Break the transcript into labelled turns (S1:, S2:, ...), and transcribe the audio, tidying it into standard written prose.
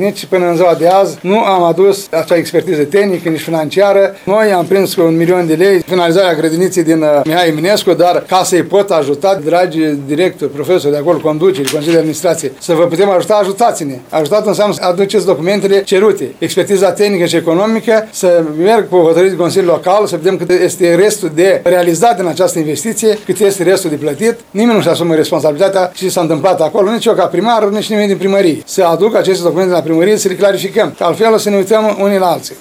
S1: nici până în ziua de azi nu am adus acea expertiză tehnică, nici financiară. Noi am prins cu 1 milion de lei finalizarea grădiniței din Mihai Eminescu, dar ca să-i pot ajuta, dragi directori, profesori de acolo, conduceri, Consiliul de Administrație, să vă putem ajuta, ajutați-ne. Ajutat înseamnă să aduceți documentele cerute, expertiza tehnică și economică, să merg cu hotărâri de Consiliul Local, să vedem cât este restul de realizat din această investiție, cât este restul de plătit. Nimeni nu-și asumă responsabilitatea ce s-a întâmplat acolo, nici eu ca primar, nici nimeni din primărie. Să aduc aceste documente la primărie, să le clarificăm, că altfel o să ne uităm unii la alții.